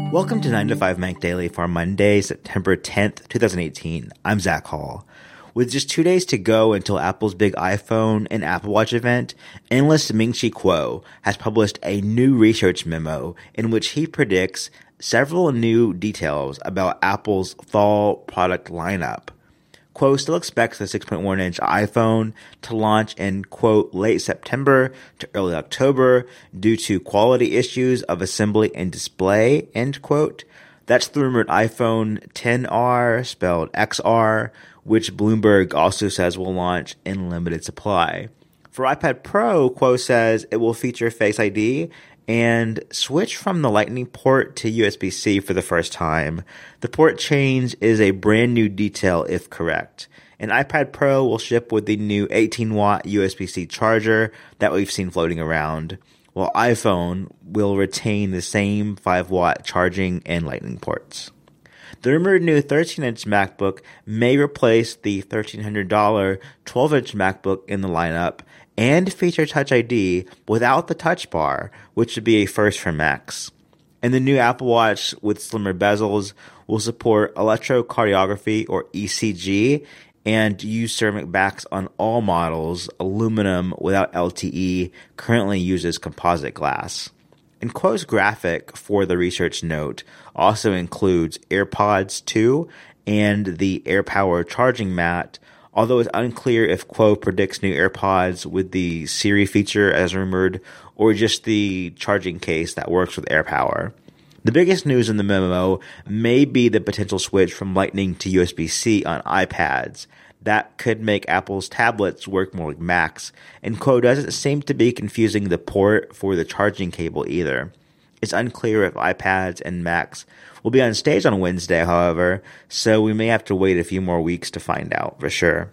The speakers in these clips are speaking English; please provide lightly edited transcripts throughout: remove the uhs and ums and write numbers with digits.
Welcome to 9 to 5 Mac Daily for Monday, September 10th, 2018. I'm Zach Hall. With just 2 days to go until Apple's big iPhone and Apple Watch event, analyst Ming-Chi Kuo has published a new research memo in which he predicts several new details about Apple's fall product lineup. Kuo still expects the 6.1-inch iPhone to launch in, quote, late September to early October due to quality issues of assembly and display, end quote. That's the rumored iPhone XR, spelled XR, which Bloomberg also says will launch in limited supply. For iPad Pro, Kuo says it will feature Face ID and switch from the Lightning port to USB-C for the first time. The port change is a brand new detail if correct. An iPad Pro will ship with the new 18-watt USB-C charger that we've seen floating around, while iPhone will retain the same 5-watt charging and Lightning ports. The rumored new 13-inch MacBook may replace the $1,300 12-inch MacBook in the lineup and feature Touch ID without the Touch Bar, which would be a first for Macs. And the new Apple Watch with slimmer bezels will support electrocardiography or ECG and use ceramic backs on all models. Aluminum without LTE currently uses composite glass. And Kuo's graphic for the research note also includes AirPods 2 and the AirPower charging mat, although it's unclear if Kuo predicts new AirPods with the Siri feature as rumored, or just the charging case that works with AirPower. The biggest news in the memo may be the potential switch from Lightning to USB-C on iPads. That could make Apple's tablets work more like Macs, and Kuo doesn't seem to be confusing the port for the charging cable either. It's unclear if iPads and Macs will be on stage on Wednesday, however, so we may have to wait a few more weeks to find out for sure.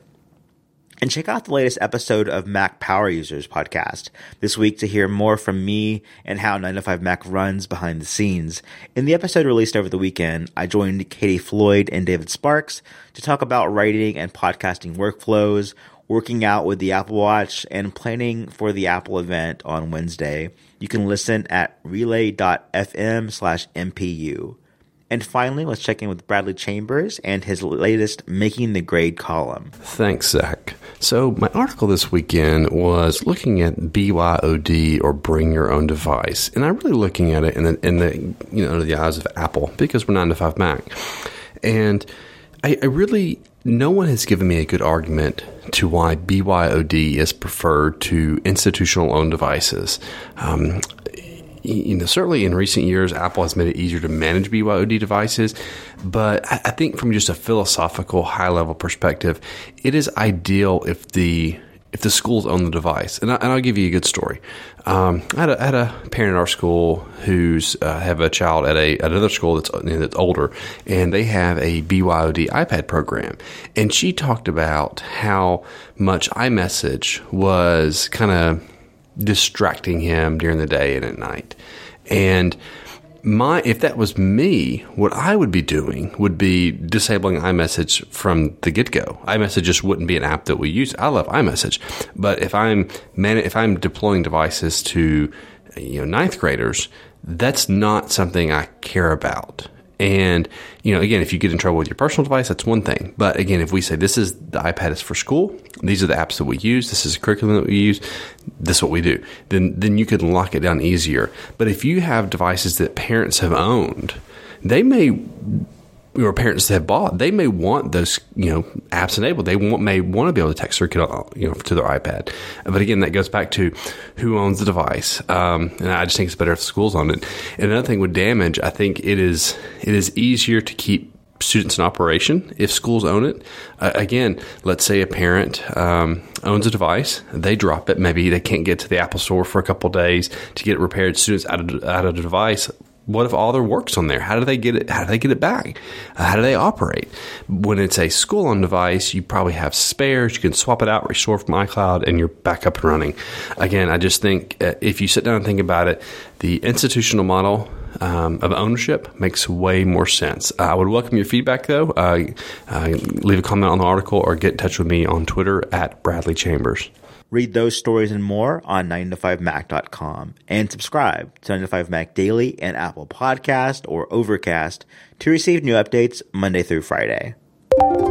And check out the latest episode of Mac Power Users podcast this week to hear more from me and how 9 to 5 Mac runs behind the scenes. In the episode released over the weekend, I joined Katie Floyd and David Sparks to talk about writing and podcasting workflows, working out with the Apple Watch, and planning for the Apple event on Wednesday. You can listen at relay.fm/MPU. And finally, let's check in with Bradley Chambers and his latest Making the Grade column. Thanks, Zach. So my article this weekend was looking at BYOD, or Bring Your Own Device, and I'm really looking at it in the under the eyes of Apple, because we're 9 to 5 Mac, and I really, no one has given me a good argument to why BYOD is preferred to institutional owned devices. Certainly in recent years, Apple has made it easier to manage BYOD devices, but I think from just a philosophical, high-level perspective, it is ideal if the schools own the device. And I'll give you a good story. I had a parent at our school who's have a child at another school that's older, and they have a BYOD iPad program. And she talked about how much iMessage was kind of distracting him during the day and at night. And if that was me, what I would be doing would be disabling iMessage from the get-go. iMessage just wouldn't be an app that we use. I love iMessage, but if I'm deploying devices to ninth graders, that's not something I care about. And, again, if you get in trouble with your personal device, that's one thing. But again, if we say the iPad is for school, these are the apps that we use, this is a curriculum that we use, this is what we do, then you can lock it down easier. But if you have devices that parents have owned, they may, or parents that have bought, they may want those, apps enabled. They may want to be able to text their kid, to their iPad. But again, that goes back to who owns the device. And I just think it's better if the schools own it. And another thing with damage, I think it is easier to keep students in operation if schools own it. Again, let's say a parent owns a device, they drop it, maybe they can't get to the Apple Store for a couple of days to get it repaired. Students out of the device. What if all their work's on there? How do they get it? How do they get it back? How do they operate? When it's a school-owned device, you probably have spares. You can swap it out, restore from iCloud, and you're back up and running. Again, I just think if you sit down and think about it, the institutional model of ownership makes way more sense. I would welcome your feedback, though. Leave a comment on the article or get in touch with me on Twitter at Bradley Chambers. Read those stories and more on 9to5mac.com and subscribe to 9to5Mac Daily and Apple Podcast or Overcast to receive new updates Monday through Friday.